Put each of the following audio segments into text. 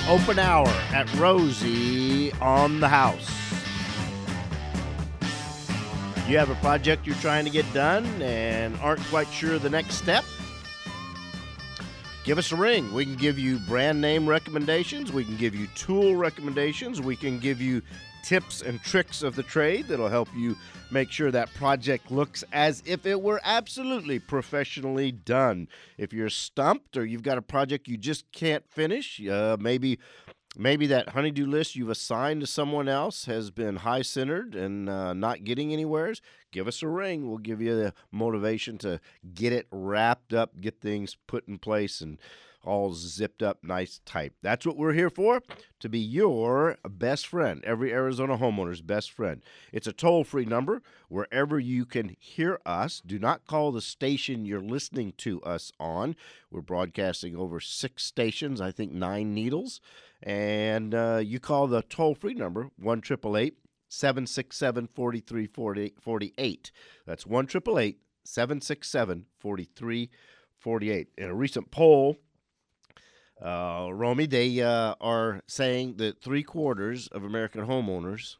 open hour at Rosie on the House. You have a project you're trying to get done and aren't quite sure the next step? Give us a ring. We can give you brand name recommendations. We can give you tool recommendations. We can give you tips and tricks of the trade that'll help you make sure that project looks as if it were absolutely professionally done. If you're stumped or you've got a project you just can't finish, maybe that honey-do list you've assigned to someone else has been high-centered and not getting anywheres, give us a ring. We'll give you the motivation to get it wrapped up, get things put in place, and all zipped up, nice, tight. That's what we're here for, to be your best friend, every Arizona homeowner's best friend. It's a toll-free number wherever you can hear us. Do not call the station you're listening to us on. We're broadcasting over 6 stations, I think 9 needles. And you call the toll-free number, 1-888-767-4348. That's 1-888-767-4348. In a recent poll, Romy, they are saying that 3/4 of American homeowners,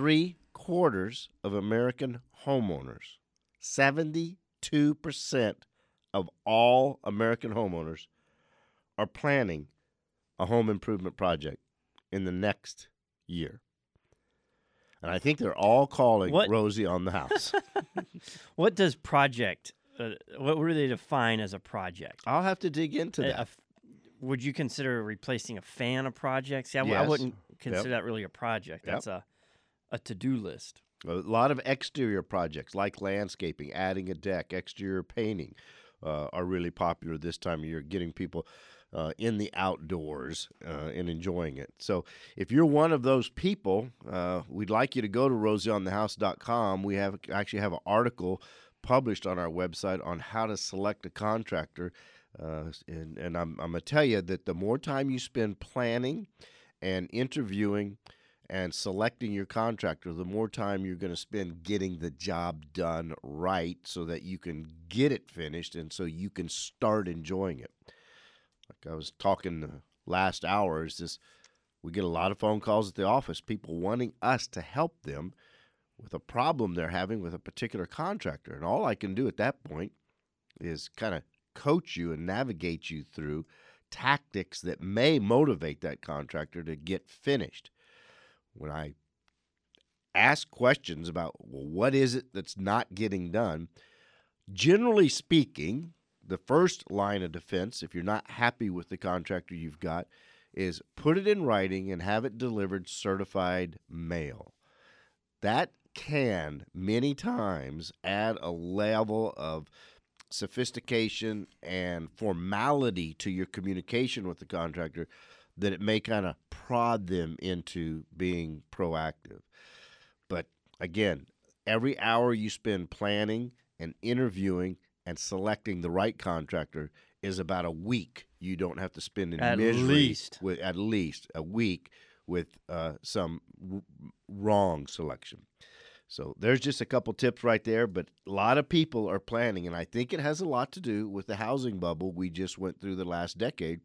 72% of all American homeowners are planning a home improvement project in the next year. And I think they're all calling Rosie on the House. What does project, what do they define as a project? I'll have to dig into that. Would you consider replacing a fan a project? See, I Yes. wouldn't consider that really a project. Yep. That's a to-do list. A lot of exterior projects like landscaping, adding a deck, exterior painting are really popular this time of year, getting people in the outdoors and enjoying it. So if you're one of those people, we'd like you to go to rosieonthehouse.com. We actually have an article published on our website on how to select a contractor. And I'm going to tell you that the more time you spend planning and interviewing and selecting your contractor, the more time you're going to spend getting the job done right so that you can get it finished and so you can start enjoying it. Like I was talking the last hour, we get a lot of phone calls at the office, people wanting us to help them with a problem they're having with a particular contractor. And all I can do at that point is kind of coach you and navigate you through tactics that may motivate that contractor to get finished. When I ask questions about, well, what is it that's not getting done, generally speaking, the first line of defense, if you're not happy with the contractor you've got, is put it in writing and have it delivered certified mail. That can, many times, add a level of sophistication and formality to your communication with the contractor that it may kind of prod them into being proactive. But again, every hour you spend planning and interviewing and selecting the right contractor is about a week you don't have to spend in misery with at least a week with some wrong selection. So there's just a couple tips right there, but a lot of people are planning, and I think it has a lot to do with the housing bubble we just went through the last decade.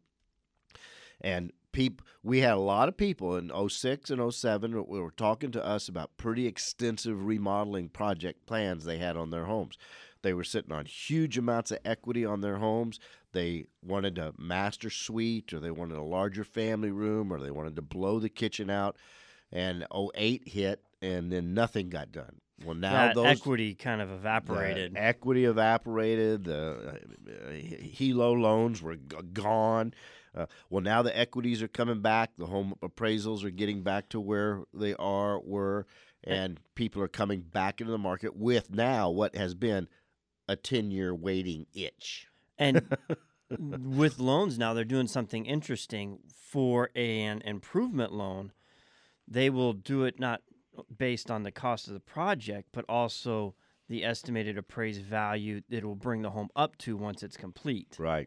And we had a lot of people in 06 and 07 who were talking to us about pretty extensive remodeling project plans they had on their homes. They were sitting on huge amounts of equity on their homes. They wanted a master suite, or they wanted a larger family room, or they wanted to blow the kitchen out. And 08 hit, and then nothing got done. Well, now those equity kind of evaporated. The equity evaporated. The HELO loans were gone. Well, now the equities are coming back. The home appraisals are getting back to where they were, and people are coming back into the market with now what has been a 10-year waiting itch. And with loans now, they're doing something interesting. For an improvement loan, they will do it not based on the cost of the project, but also the estimated appraised value that it will bring the home up to once it's complete. Right.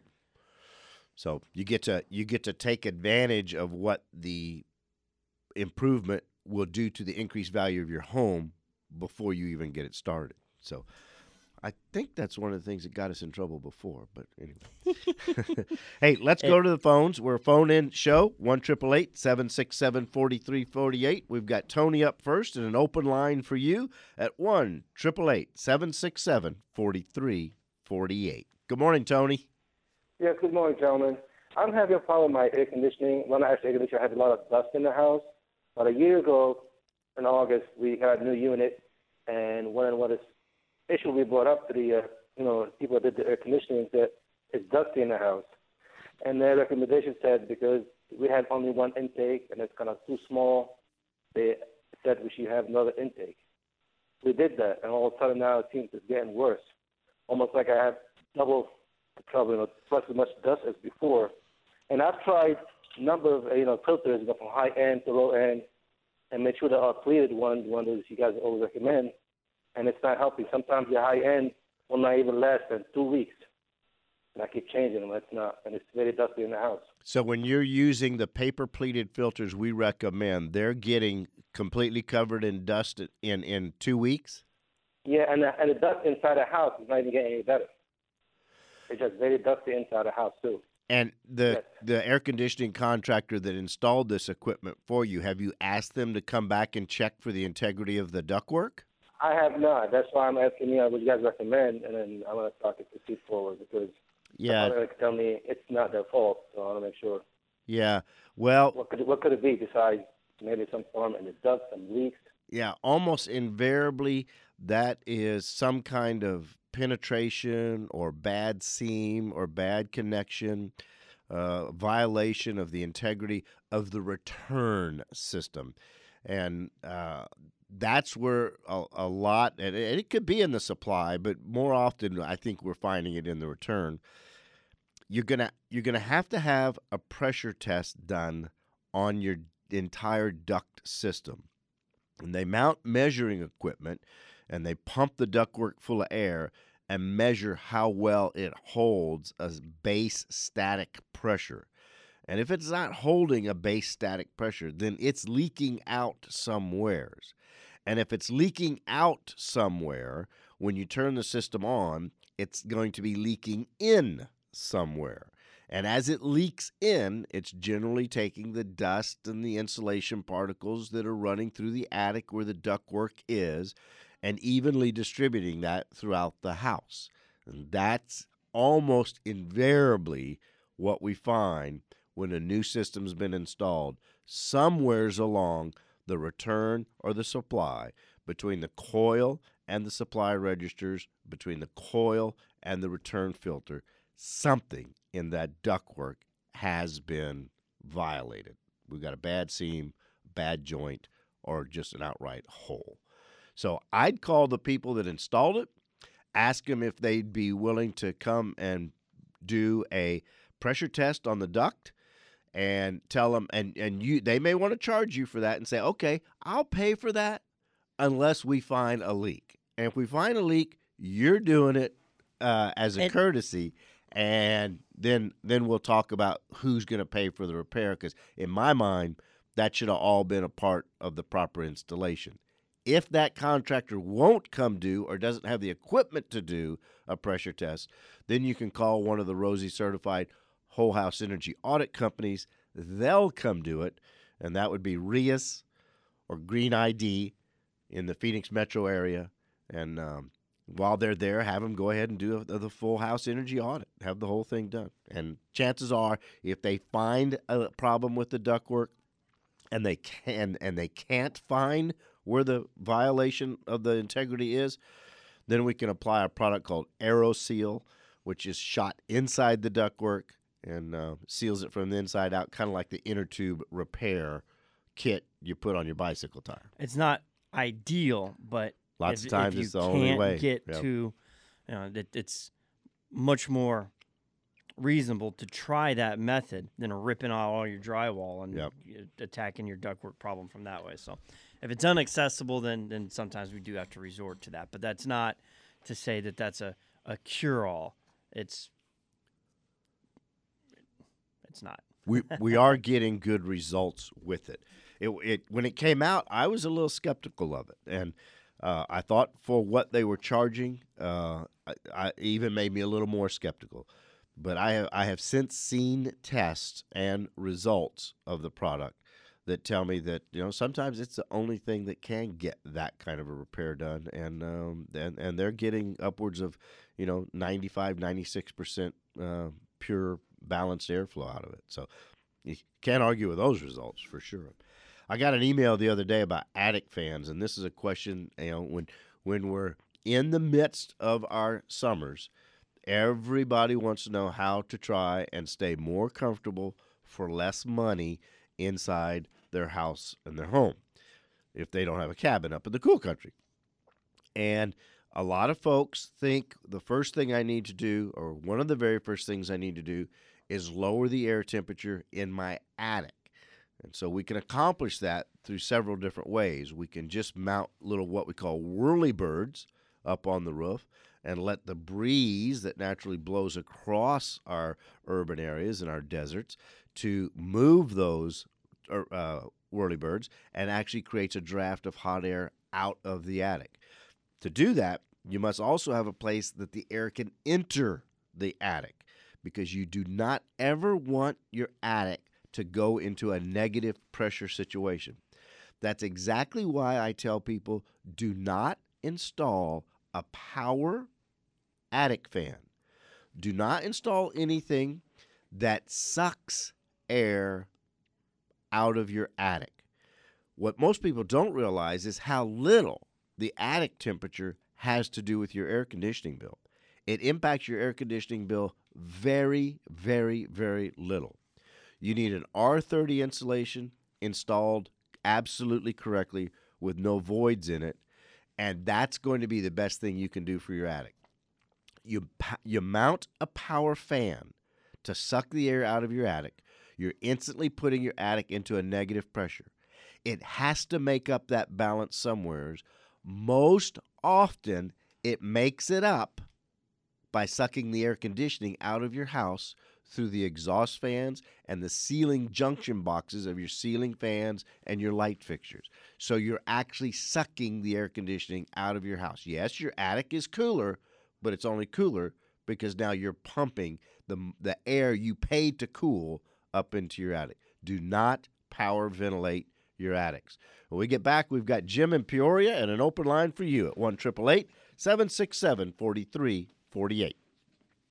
So you get to take advantage of what the improvement will do to the increased value of your home before you even get it started. So I think that's one of the things that got us in trouble before, but anyway. Hey, let's go to the phones. We're a phone-in show, 1-888-767-4348. We've got Tony up first and an open line for you at 1-888-767-4348. Good morning, Tony. Yes, good morning, gentlemen. I'm having a problem with my air conditioning. When I actually air conditioner, I had a lot of dust in the house. About a year ago, in August, we got a new unit, and one of the issues we brought up to the people that did the air conditioning is that it's dusty in the house. And their recommendation said because we had only one intake and it's kind of too small, they said we should have another intake. We did that, and all of a sudden now it seems it's getting worse. Almost like I have double the trouble, twice as much dust as before. And I've tried a number of filters, from high end to low end, and make sure there are pleated ones, one that you guys always recommend, and it's not helping. Sometimes the high end will not even last than 2 weeks, and I keep changing them. It's not, and it's very dusty in the house. So when you're using the paper pleated filters we recommend, they're getting completely covered in dust in 2 weeks? Yeah, and the dust inside the house is not even getting any better. It's just very dusty inside the house too. And the air conditioning contractor that installed this equipment for you, have you asked them to come back and check for the integrity of the ductwork? I have not. That's why I'm asking what you guys recommend, and then I want to talk it to proceed forward because they tell me it's not their fault, so I want to make sure. Yeah. Well, what could it be besides maybe some form in the dust, some leaks? Yeah, almost invariably that is some kind of penetration or bad seam or bad connection, violation of the integrity of the return system. And that's where a lot, and it could be in the supply, but more often I think we're finding it in the return. You're gonna have to have a pressure test done on your entire duct system. And they mount measuring equipment, and they pump the ductwork full of air and measure how well it holds a base static pressure. And if it's not holding a base static pressure, then it's leaking out somewheres. And if it's leaking out somewhere, when you turn the system on, it's going to be leaking in somewhere. And as it leaks in, it's generally taking the dust and the insulation particles that are running through the attic where the ductwork is and evenly distributing that throughout the house. And that's almost invariably what we find when a new system's been installed, somewheres along the return or the supply, between the coil and the supply registers, between the coil and the return filter, something in that ductwork has been violated. We've got a bad seam, bad joint, or just an outright hole. So I'd call the people that installed it, ask them if they'd be willing to come and do a pressure test on the duct, and tell them, and they may want to charge you for that and say, okay, I'll pay for that unless we find a leak. And if we find a leak, you're doing it as a courtesy. And then we'll talk about who's going to pay for the repair, because in my mind, that should have all been a part of the proper installation. If that contractor won't come do or doesn't have the equipment to do a pressure test, then you can call one of the ROSI certified whole house energy audit companies. They'll come do it, and that would be RIAS or Green ID in the Phoenix metro area. And while they're there, have them go ahead and do the full house energy audit, have the whole thing done. And chances are, if they find a problem with the ductwork and they can't find where the violation of the integrity is, then we can apply a product called AeroSeal, which is shot inside the ductwork and seals it from the inside out, kind of like the inner tube repair kit you put on your bicycle tire. It's not ideal, but lots of times it's the only way. If you can't get to, it's much more reasonable to try that method than ripping out all your drywall and attacking your ductwork problem from that way. So if it's inaccessible, then sometimes we do have to resort to that. But that's not to say that that's a cure-all. It's not. we are getting good results with it. It when it came out, I was a little skeptical of it, and I thought for what they were charging, I even made me a little more skeptical. But I have since seen tests and results of the product that tell me that sometimes it's the only thing that can get that kind of a repair done, and they're getting upwards of 95, 96% pure balanced airflow out of it. So you can't argue with those results for sure. I got an email the other day about attic fans, and this is a question, when we're in the midst of our summers, everybody wants to know how to try and stay more comfortable for less money inside their house and their home if they don't have a cabin up in the cool country. And a lot of folks think the first thing I need to do, or one of the very first things I need to do, is lower the air temperature in my attic. And so we can accomplish that through several different ways. We can just mount little what we call whirlybirds up on the roof and let the breeze that naturally blows across our urban areas and our deserts to move those whirlybirds and actually creates a draft of hot air out of the attic. To do that, you must also have a place that the air can enter the attic, because you do not ever want your attic to go into a negative pressure situation. That's exactly why I tell people, do not install a power attic fan. Do not install anything that sucks air out of your attic. What most people don't realize is how little the attic temperature has to do with your air conditioning bill. It impacts your air conditioning bill very, very, very little. You need an R30 insulation installed absolutely correctly with no voids in it, and that's going to be the best thing you can do for your attic. You mount a power fan to suck the air out of your attic. You're instantly putting your attic into a negative pressure. It has to make up that balance somewhere. Most often, it makes it up by sucking the air conditioning out of your house through the exhaust fans and the ceiling junction boxes of your ceiling fans and your light fixtures. So you're actually sucking the air conditioning out of your house. Yes, your attic is cooler, but it's only cooler because now you're pumping the air you paid to cool up into your attic. Do not power ventilate your attics. When we get back, we've got Jim in Peoria and an open line for you at 1-888-767-4348.